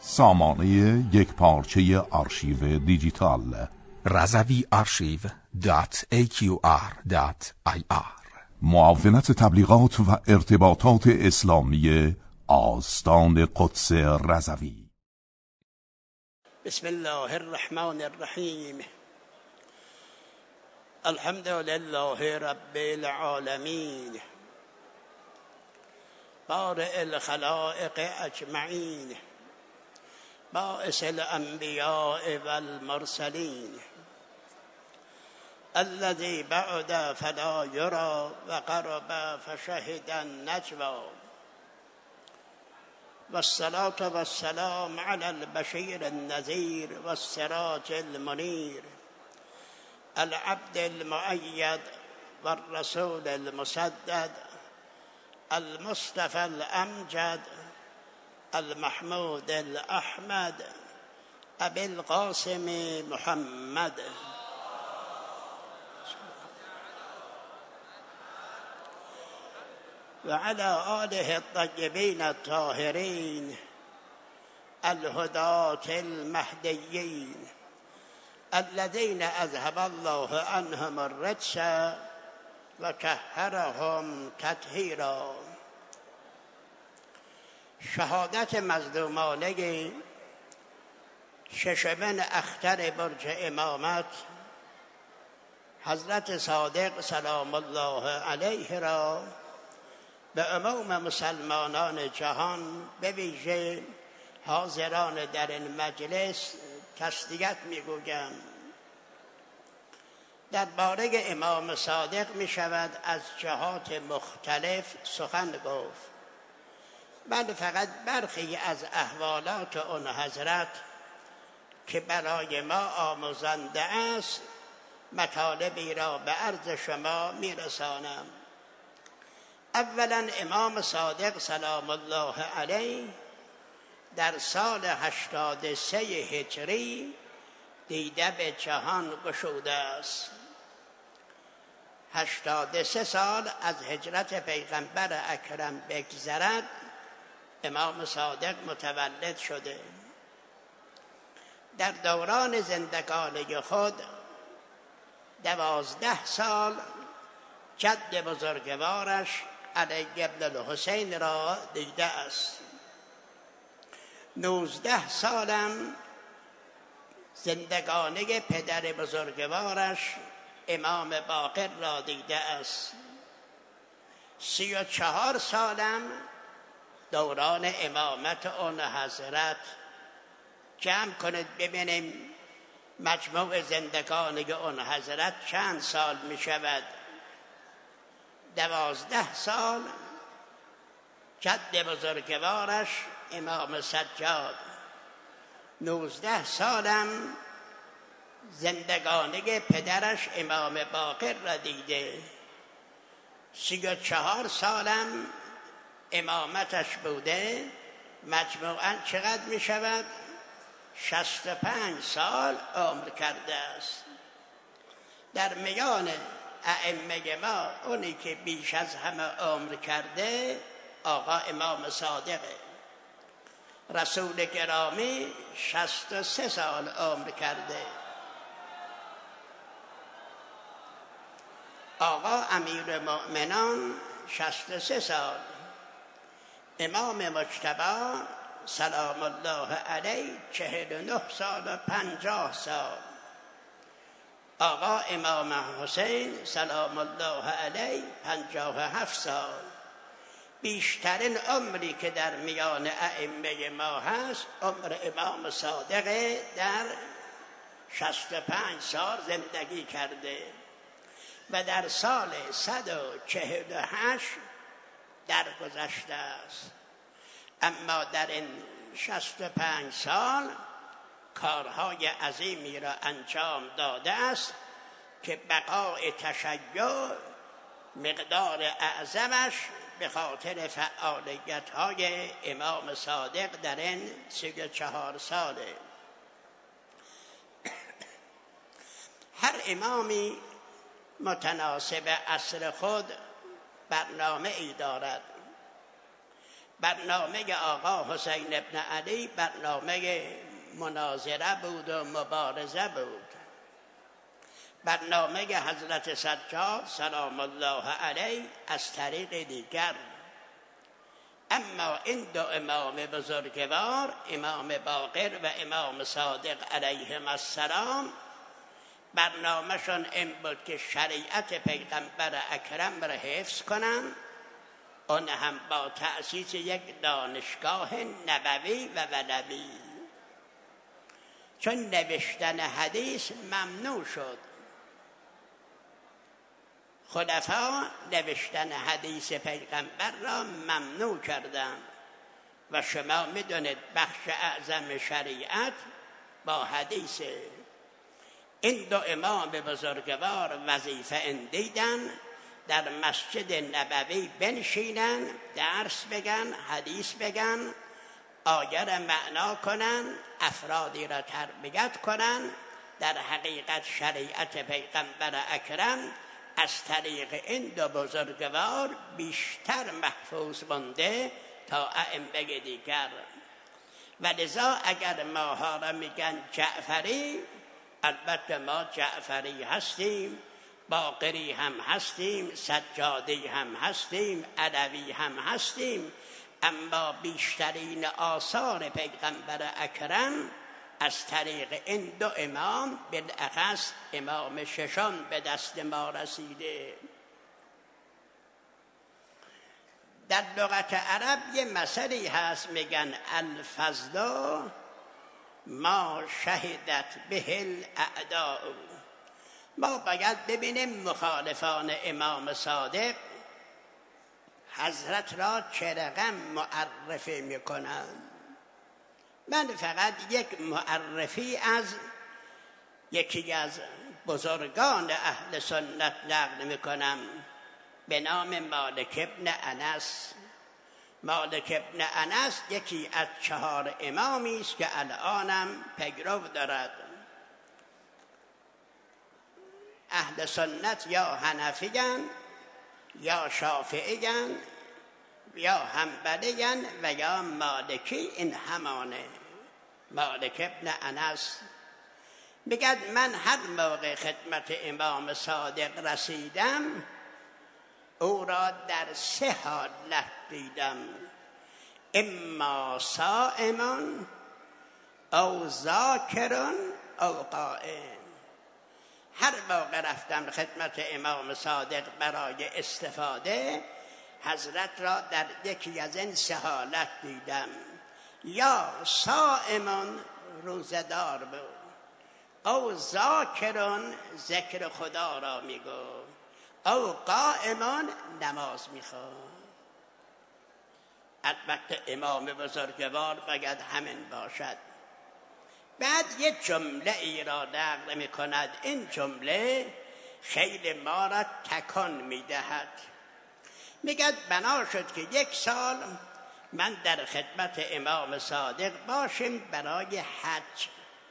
سامانه یک پارچه آرشیو دیجیتال razaviarchive.aqr.ir معاونت تبلیغات و ارتباطات اسلامی آستان قدس رضوی. بسم الله الرحمن الرحیم. الحمد لله رب العالمین بارئ الخلائق اجمعین باعث الانبیاء والمرسلین الذي بعد فلا يرى وقرب فشهد النجوى والصلاة والسلام على البشير النذير والسراج المنير العبد المؤيد والرسول المسدد المصطفى الأمجد المحمود الأحمد أبي القاسم محمد وعلى آله الطيبين الطاهرين الهداة المهديين الذين أذهب الله عنهم الرجس وطهرهم تطهيرا. شهادت مظلومانه ششمین اختر برج امامت حضرت صادق سلام الله علیه را به عموم مسلمانان جهان به ویژه حاضران در این مجلس تسلیت میگویم. درباره امام صادق می شود از جهات مختلف سخن گفت. من فقط برخی از احوالات اون حضرت که برای ما آموزنده است مطالبی را به عرض شما می رسانم. اولا امام صادق سلام الله علیه در سال 83 هجری دیده به جهان گشوده است. 83 سال از هجرت پیغمبر اکرم بگذرد امام صادق متولد شده. در دوران زندگانی خود 12 سال جد بزرگوارش علی ابن الحسین را دیده است. 19 سالم زندگانی پدر بزرگوارش امام باقر را دیده است. 34 سالم دوران امامت آن حضرت. جمع کنید ببینیم مجموع زندگانی آن حضرت چند سال می شود. 12 سال جد بزرگوارش امام سجاد. 19 سالم زندگانی پدرش امام باقر را دیده. 34 سالم امامتش بوده. مجموعاً چقدر می شود؟ 65 سال عمر کرده است. در میان ائمه ما اونی که بیش از همه عمر کرده آقا امام صادقه. رسول گرامی 63 سال عمر کرده. آقا امیرالمؤمنان 63 سال. امام مجتبی سلام الله علیه 49 سال و 50 سال. آقا امام حسین سلام الله علیه 57 سال. بیشترین عمری که در میان ائمه ما هست عمر امام صادق در 65 سال زندگی کرده و در سال 148 درگذشته است. اما در این 65 سال کارهای عظیمی را انجام داده است که بقای تشیع مقدار اعظمش به خاطر فعالیت‌های امام صادق در این 34 ساله. هر امامی متناسب عصر خود برنامه ای دارد. برنامه آقا حسین ابن علی برنامه مناظره بود و مبارزه بود. برنامه حضرت سجاد سلام الله علیه از طریق دیگر. اما این دو امام بزرگوار، امام باقر و امام صادق علیهم السلام، برنامهشون این بود که شریعت پیغمبر اکرم را حفظ کنن، اون هم با تأسیس یک دانشگاه نبوی و ولوی. چون نوشتن حدیث ممنوع شد، خلفا نوشتن حدیث پیغمبر را ممنوع کردند و شما میدونید بخش اعظم شریعت با حدیث. این دو امام بزرگوار وظیفه اندیدن در مسجد نبوی بنشینن، درس بگن، حدیث بگن، آیه را معنا کنن، افرادی را تربیت کنن. در حقیقت شریعت پیغمبر اکرم از طریق این دو بزرگوار بیشتر محفوظ مانده تا ائمه دیگر. و لذا اگر ماها را میگن جعفری، البته ما جعفری هستیم، باقری هم هستیم، سجادی هم هستیم، علوی هم هستیم، اما بیشترین آثار پیغمبر اکرم از طریق این دو امام، بالاخص امام ششم، به دست ما رسیده. در لغت عرب یه مسئله هست، میگن الفضل ما شهدت به الاعداء. ما باید ببینیم مخالفان امام صادق حضرت را چه رقم معرفی میکنند. من فقط یک معرفی از یکی از بزرگان اهل سنت نقل میکنم به نام مالک ابن انس. مالک ابن انس یکی از 4 امامی است که الانم پیرو دارد. اهل سنت یا حنفی‌اند یا شافعی‌اند یا حنبلی‌اند و یا مالکی. این همانه. مالک ابن انس میگد من هر موقع خدمت امام صادق رسیدم او را در 3 حالت دیدم: اما صائم او ذاکر او قائم. هر موقع رفتم خدمت امام صادق برای استفاده، حضرت را در یکی از این 3 حالت دیدم: یا صائم روزدار بود، او ذاکرون ذکر خدا را میگفت، او قائمان نماز میخواد. البته امام بزرگوار باید همین باشد. بعد یک جمله ای را نقل میکند، این جمله خیلی ما را تکان میدهد. میگد بنا شد که 1 سال من در خدمت امام صادق باشیم برای حج.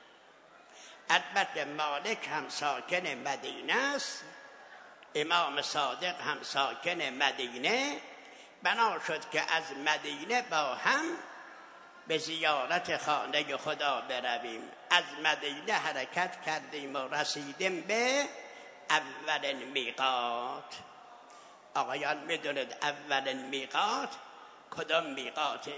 البته مالک هم ساکن مدینه است، امام صادق هم ساکن مدینه. بنا شد که از مدینه با هم به زیارت خانه خدا برویم. از مدینه حرکت کردیم و رسیدیم به اولین میقات. آقایان میدونید اولین میقات کدام میقاته؟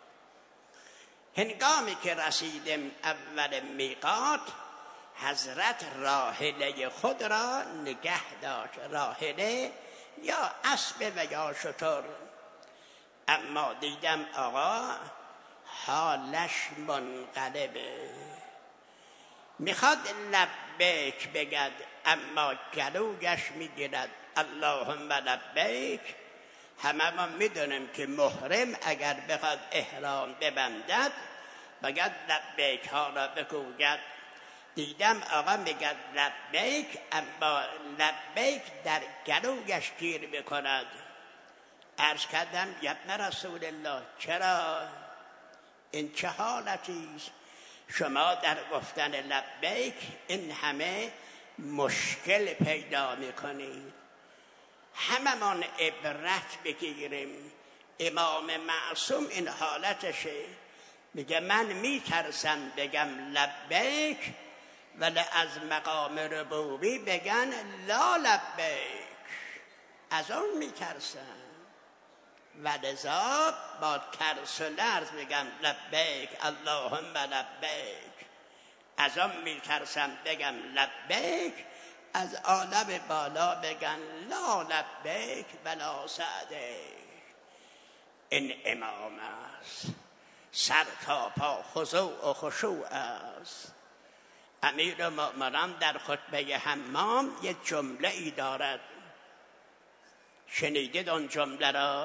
هنگامی که رسیدیم اولین میقات، حضرت راحله خود را نگه داشت، راحله یا اسب و یا شتر. اما دیدم آقا حالش منقلبه، میخواد لبیک بگد اما گلویش میگیرد اللهم لبیک. همه ما میدونیم که محرم اگر بخواد احرام ببندد باید لبیک ها را بگوید. دیدم آقا میگد لبیک اما لبیک در گلویش گیر میکند. عرض کردم یا ابن رسول الله چرا؟ این چه حالتی است؟ شما در گفتن لبیک این همه مشکل پیدا میکنید. هممان عبرت بگیریم. امام معصوم این حالتشه، میگه من میترسم بگم لبیک ولی از مقام ربوبی بگن لا لبیک، از اون میترسم و لذا با ترس و لرز بگم لبیک اللهم لبیک، از اون میترسم بگم لبیک، از عالم بالا بگن لا لبیک ولا سعدیک. این امام است، سر تا پا خضوع و خشوع است. امیر المؤمنان در خطبه حمام یک جمله ای دارد، شنیدید اون جمله را؟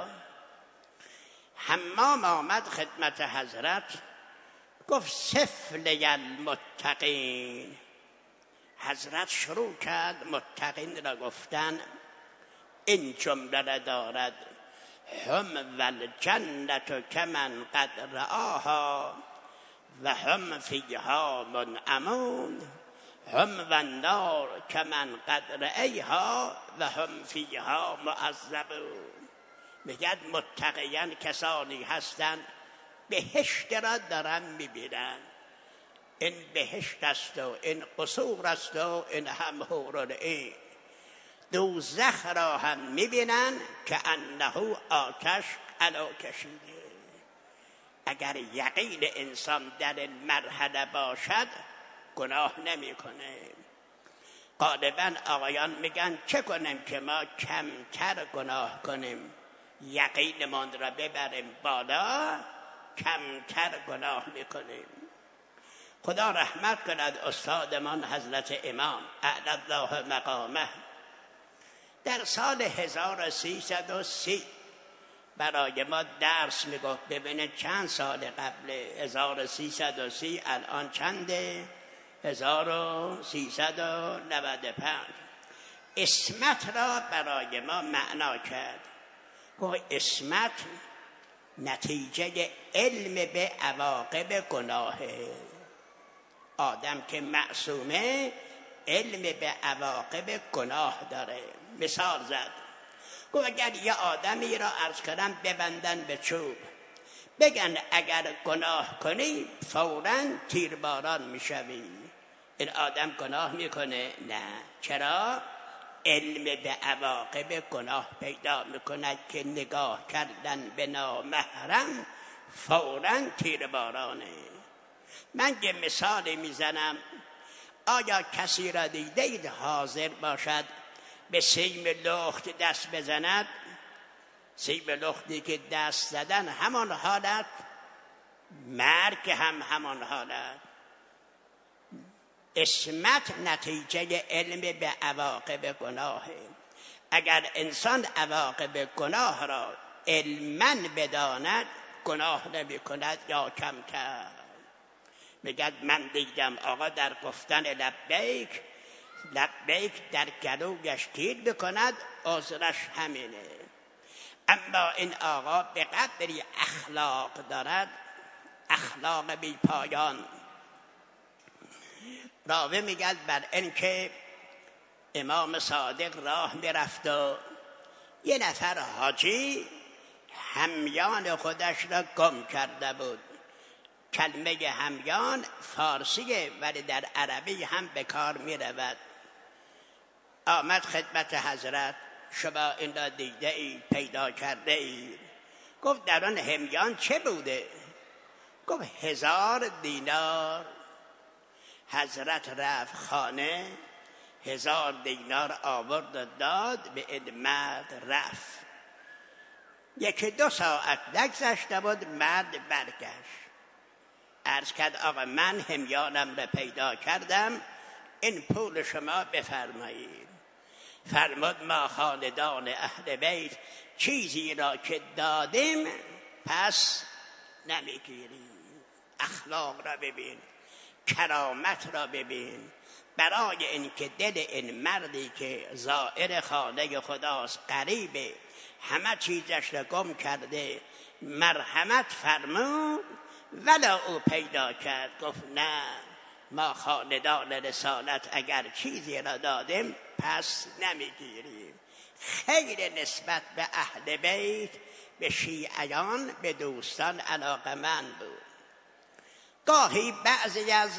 حمام آمد خدمت حضرت، گفت صف لی المتقین. حضرت شروع کرد متقین را گفتن. این جمله را دارد هم والجنة کمن قد رآها و هم فیها منعمون، هم والنار کمن قد رأیها و هم فیها معذبون. میگد متقیان کسانی هستند بهشت را دارن میبینن، این بهشت است و این قصور است و این هم حورالعین. دوزخ را هم میبینن که انه آتش علا کشیده. اگر یقین انسان در این مرحله باشد گناه نمیکنه. غالبا آقایان میگن چه کنیم که ما کمتر گناه کنیم، یقینمان را ببریم بالا، کمتر گناه میکنیم. خدا رحمت کند استادمان حضرت امام اعلی الله مقامه، در سال 1330 برای ما درس میگفت. ببینید چند سال قبل 1330 الان چنده؟ 1395. اسمت را برای ما معنا کرد. گفت اسمت نتیجه علم به عواقب گناهه. آدم که معصومه علم به عواقب گناه داره. مثال زد، گفت اگر یه آدمی را عرض کردم ببندن به چوب، بگن اگر گناه کنی فوراً تیرباران میشوی، این آدم گناه میکنه؟ نه. چرا؟ علم به عواقب گناه پیدا میکند که نگاه کردن به نامحرم فوراً تیربارانه. من یه مثالی میزنم، آیا کسی را دیدید حاضر باشد به سیم لخت دست بزند؟ سیم لختی که دست زدن همان حالت، مرگ هم همان حالت. اسمت نتیجه علم به عواقب گناهه. اگر انسان عواقب گناه را علماً بداند گناه نمی کند یا کمتر. میگد من دیدم آقا در گفتن لبیک در گلویش تیر بکند، عذرش همینه. اما این آقا به قدری اخلاق دارد، اخلاق بی پایان. راوی میگد بر این که امام صادق راه میرفت و یه نفر حاجی همیان خودش را گم کرده بود. کلمه همیان فارسیه ولی در عربی هم به کار می رود. آمد خدمت حضرت، شما این را دیده ای، پیدا کرده ای؟ گفت در آن همیان چه بوده؟ گفت 1000 دینار. حضرت رفت خانه، 1000 دینار آورد و داد به این مرد. رفت 1-2 ساعت نگذشته بود، مرد برگشت. عرض کرد آقا من همیانم را پیدا کردم، این پول شما بفرمایید. فرمود ما خاندان اهل بیت چیزی را که دادیم پس نمیگیریم. اخلاق را ببین، کرامت را ببین. برای اینکه دل این مردی که زائر خانه خداست، قریبه، همه چیزش را گم کرده، مرحمت فرمود. ولا او پیدا کرد. گفت نه، ما خاندان رسالت اگر چیزی را دادیم پس نمیگیریم. خیر نسبت به اهل بیت به شیعیان به دوستان علاقه‌مند بود. گاهی بعضی از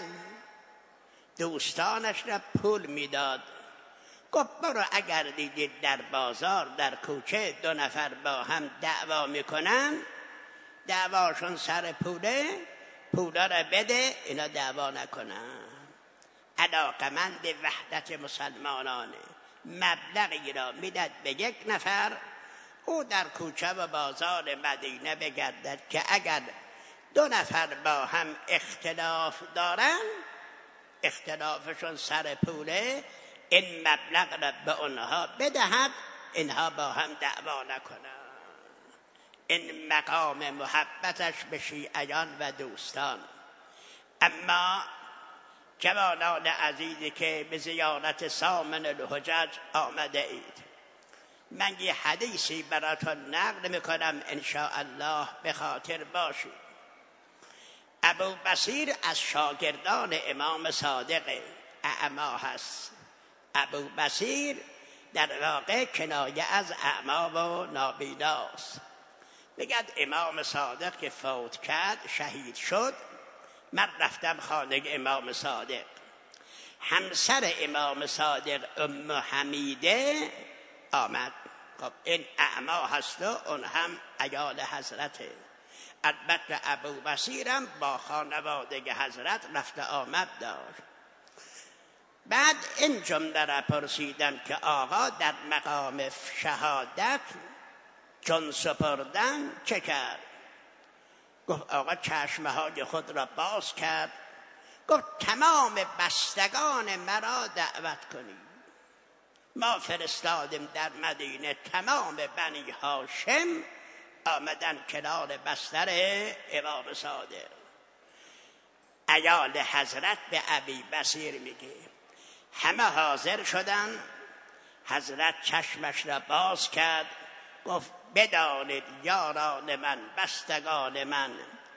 دوستانش را پول میداد، گفت برو اگر دیدید در بازار در کوچه 2 نفر با هم دعوا میکنن، دعواشون سر پوله، پولا را بده اینا دعوا نکنن. علاقمند وحدت مسلمانانه. مبلغی را میداد به 1 نفر، او در کوچه و بازار مدینه بگردد که اگر 2 نفر با هم اختلاف دارن، اختلافشون سر پوله، این مبلغ را به اونها بدهد، اینها با هم دعوا نکنن. این مقام محبتش به شیعیان و دوستان. اما جوانان عزیزی که به زیارت سامن الحجج آمده اید، من یه حدیثی براتون نقل میکنم انشاءالله به خاطر باشید. ابو بصیر از شاگردان امام صادق اعما هست. ابو بصیر در واقع کنایه از اعما و نابیناست. بگد امام صادق که فوت کرد، شهید شد، من رفتم خانه امام صادق. همسر امام صادق ام حمیده آمد. خب این اعما هست و اون هم عیال حضرته. البته ابو بصیرم با خانواده حضرت رفت آمد داشت. بعد این جمله را پرسیدم که آقا در مقام شهادت جان سپردن چه کرد؟ گفت آقا چشمهای خود را باز کرد، گفت تمام بستگان مرا دعوت کنید. ما فرستادیم در مدینه، تمام بنی هاشم آمدن کنار بستر امام صادق. عیال حضرت به ابی بصیر میگه همه حاضر شدن. حضرت چشمش را باز کرد، گفت بدانید یاران من، بستگان من،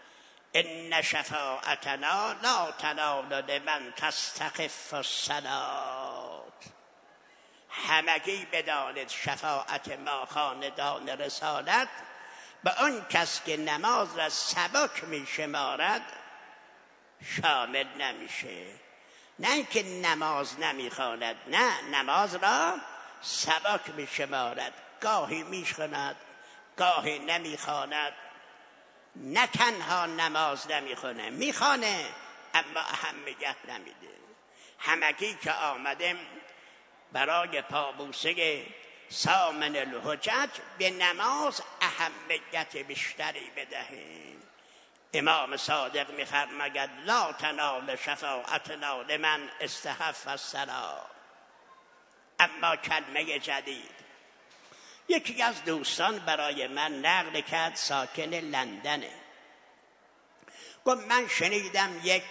ان شفاعتنا لا تنال لمن تستخف الصلاه. همگی بدانید شفاعت ما خاندان رسالت به آن کس که نماز را سبک می شمارد شامل نمیشه. نه اینکه نماز نمیخواند، نه، نماز را سبک می شمارد، گاهی میخواند گاهی نمیخواند. نه تنها نماز نمیخونه، میخونه اما اهمیت نمیده. همگی که آمدیم برای پابوسه سامن الحجج به نماز اهمیت بیشتری بدهیم. امام صادق میفرماید لا تنال شفاعتنا لمن استخف الصلاة. اما کلمه جدید، یکی از دوستان برای من نقل کرد، ساکن لندنه، گفت من شنیدم یک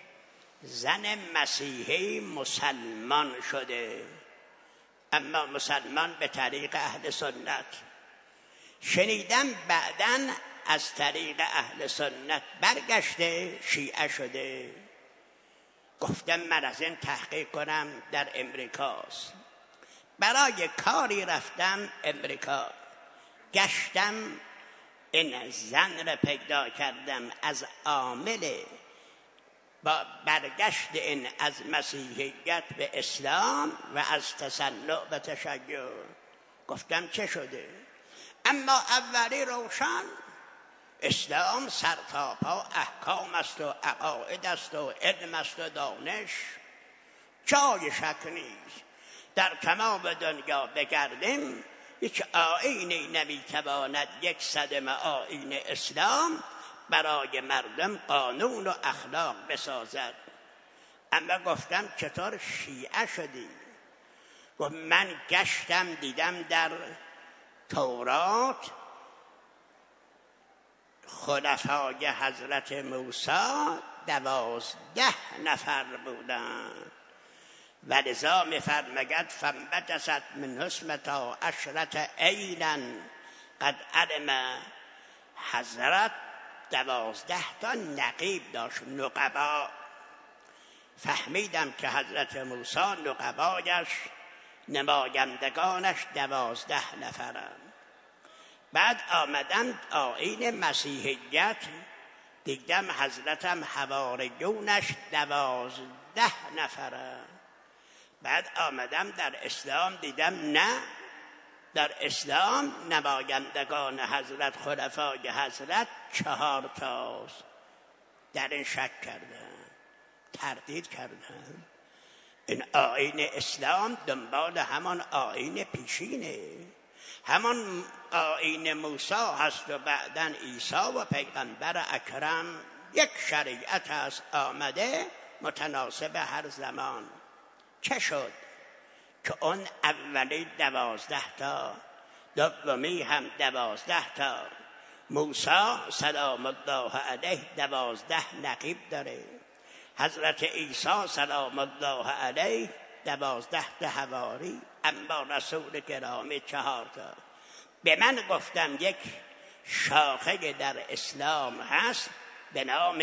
زن مسیحی مسلمان شده، اما مسلمان به طریق اهل سنت. شنیدم بعداً از طریق اهل سنت برگشته شیعه شده. گفتم من از این تحقیق کنم. در امریکاست. برای کاری رفتم امریکا، گشتم، این زن را پیدا کردم از عامل با برگشت این از مسیحیت به اسلام و از تسنع و تشیع. گفتم چه شده؟ اما اولی روشن، اسلام سرتاپا احکام است و عقاید است و علم است و دانش، جای شک نیست. در تمام دنیا بگردیم هیچ آیینی نمیتواند 100 آیین اسلام برای مردم قانون و اخلاق بسازد. اما گفتم چطور شیعه شدی؟ گفت من گشتم دیدم در تورات خلفای حضرت موسی 12 نفر بودند، ولذا می‌فرماید فانبجست من حسنتا 10 عینا. قد علم حضرت 12 تا نقیب داشت، نقبا. فهمیدم که حضرت موسی نقبایش، نمایندگانش 12 نفرند. بعد آمدم آیین مسیحیت، دیدم حضرتم حواریونش 12 نفره. بعد آمدم در اسلام دیدم نه، در اسلام نمایندگان حضرت، خلفای حضرت 4 تاست. در این شک کردم، تردید کردم. این آیین اسلام دنبال همان آیین پیشینه، همان آیین موسی هست و بعداً عیسی و پیغمبر اکرم. یک شریعت است آمده متناسب هر زمان. چه شد که اون اولی 12 تا، دومی هم 12 تا. موسی سلام الله علیه 12 نقیب داره، حضرت عیسی سلام الله علیه 12 حواری، اما رسول گرامی 4 تا. به من گفتم یک شاخه در اسلام هست به نام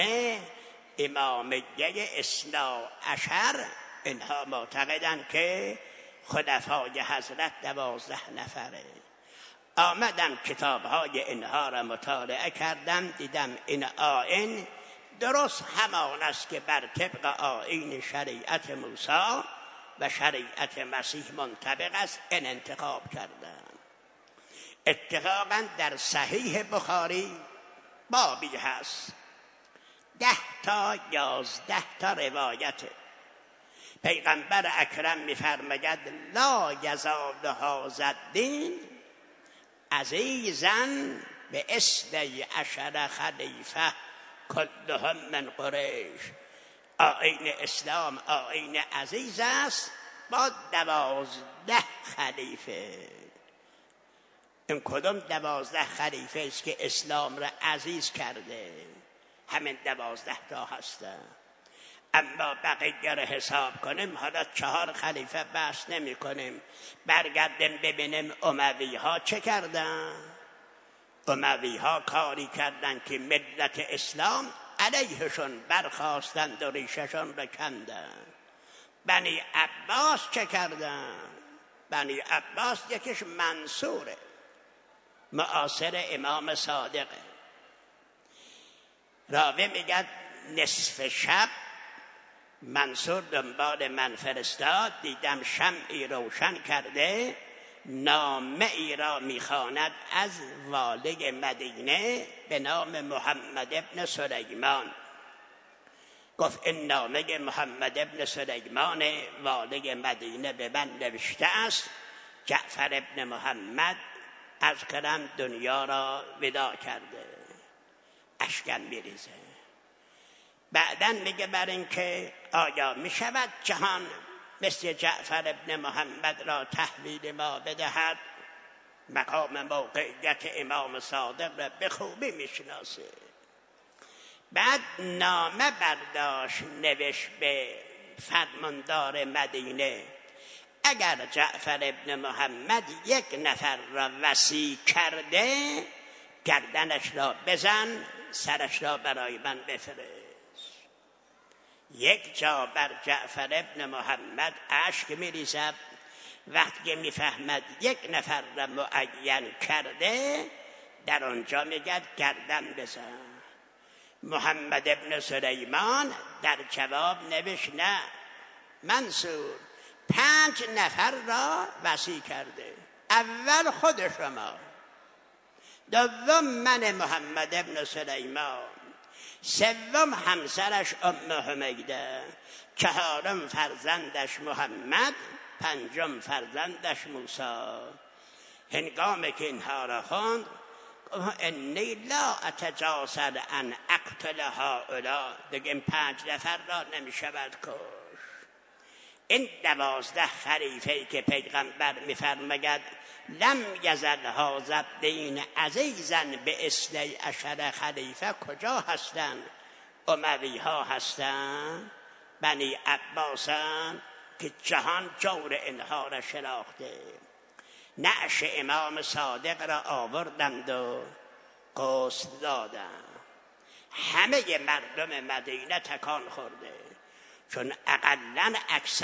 امامیه اثنا عشر. اینها معتقدند که خلفای حضرت 12 نفره. آمدم کتاب‌های اینها را مطالعه کردم، دیدم این آیین درست همان است که بر طبق آیین شریعت موسی و شریعت مسیح منطبق است. این انتخاب کردم. اتفاقا در صحیح بخاری بابی هست 10 تا 11 تا روایت. پیغمبر اکرم می‌فرماید لا یزال هذا الدین عزیزاً به 12 خلیفه کلهم من قریش. آیین اسلام آیین عزیز است با 12 خلیفه. این کدام 12 خلیفه است که اسلام را عزیز کرده؟ همین 12 تا هستن. اما بقیه را حساب کنیم، حالا 4 خلیفه بحث نمی کنیم، برگردیم ببینیم اموی ها چه کردن. اموی ها کاری کردن که ملت اسلام علیهشون برخواستند و ریششون را کندن. بنی عباس چه کردن؟ بنی عباس یکیش منصوره، معاصر امام صادقه. راوی میگه نصف شب منصور دنبال من فرستاد، دیدم شمعی روشن کرده، نامه ای را میخواند از والی مدینه به نام محمد ابن سلیمان. گفت این نامه محمد ابن سلیمان والی مدینه به من نوشته است، جعفر ابن محمد از کرم دنیا را ودا کرده. اشکم میریزه. بعداً میگه بر این که آیا میشود جهان مثل جعفر ابن محمد را تحویل ما بدهد؟ مقام موقعیت امام صادق را به خوبی میشناسه. بعد نامه برداشت نوشت به فرماندار مدینه اگر جعفر ابن محمد 1 نفر را وصی کرده گردنش را بزن، سرش را برای من بفرست. یک جا بر جعفر ابن محمد اشک میریزد وقتی میفهمد 1 نفر را معین کرده، در آنجا میگه گردن بزن. محمد ابن سلیمان در جواب نوشت نه منصور 5 نفر را وصی کرده، اول خود شما، دوم من محمد ابن سلیمان، سوم همسرش ام حمیده، 4م فرزندش محمد، 5م فرزندش موسی. هنگامی که اینها را خواند انی لا اتجاسر ان اقتل هؤلاء، دیگه این 5 نفر را نمیشود کش. این 12 خلیفه که پیغمبر میفرماید لم یزل هذا الدین عزیزا به 12 خلیفه کجا هستند؟ اموی ها هستند، بنی عباسن که جهان جور اینها را شناخته. نعش امام صادق را آوردند و غسل دادند. همه مردم مدینه تکان خورده، چون اقلاً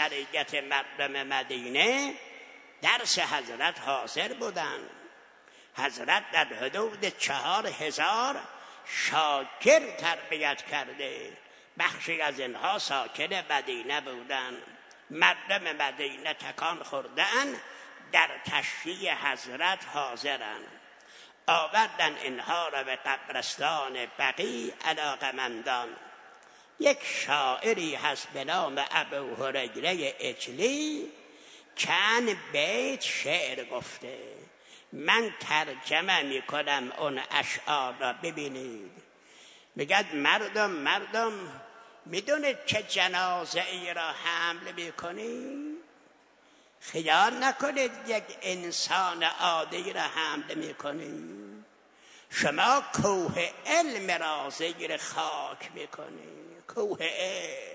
اکثریت مردم مدینه درس حضرت حاضر بودند. حضرت در حدود 4000 شاکر تربیت کرده. بخشی از اینها ساکن مدینه بودن. مردم مدینه تکان خوردن، در تشییع حضرت حاضرن. آوردن اینها را به قبرستان بقیع علاقمندان. یک شاعری هست به نام ابو هریره اجلی، چند بیت شعر گفته. من ترجمه میکنم اون اشعار را، ببینید. میگد مردم میدونید چه جنازه ای را حمل میکنید؟ خیال نکنید یک انسان عادی را حمل میکنید. شما کوه علم را زیر خاک میکنید. کوه علم.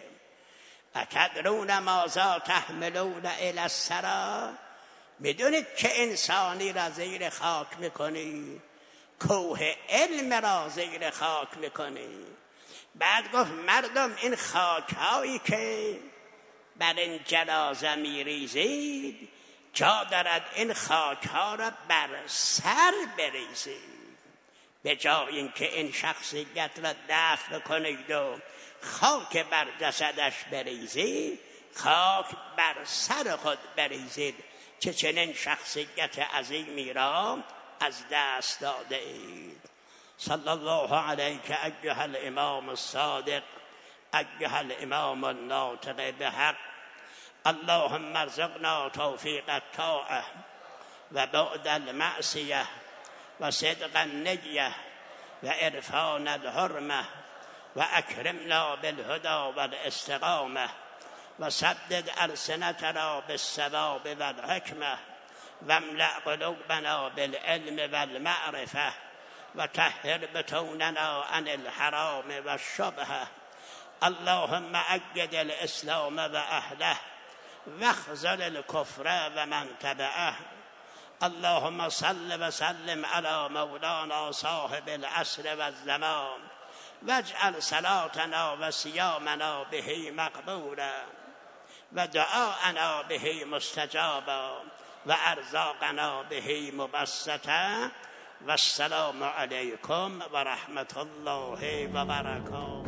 اتدرون ماذا تحملون الی الثری؟ میدونید چه انسانی را زیر خاک میکنید؟ کوه علم را زیر خاک میکنید. بعد گفت مردم این خاک هایی که بر این جنازه میریزید، جا دارد این خاک ها را بر سر بریزید. به جای اینکه این شخصیت را دفن کنید و خاک بر جسدش بریزید، خاک بر سر خود بریزید. چه چنین شخصیت عظیمی را از دست داده اید. صلی الله علیک ایها الامام الصادق، ایها الامام الناطق بحق. اللهم ارزقنا توفیق الطاعه و بعد المعصیه و صدق النیه و عرفان الحرمه و اکرمنا بالهدى والاستقامه و سدد السنتنا بالصواب والحکمه و املأ قلوبنا بالعلم والمعرفه و طهر بطوننا عن الحرام والشبهه. اللهم أيد الإسلام وأهله واخذل الكفر ومن تبعه. اللهم صل وسلم على مولانا صاحب العصر والزمان واجعل صلاتنا وصيامنا به مقبولا ودعاءنا به مستجابا وأرزاقنا به مبسطا. والسلام عليكم ورحمة الله وبركاته.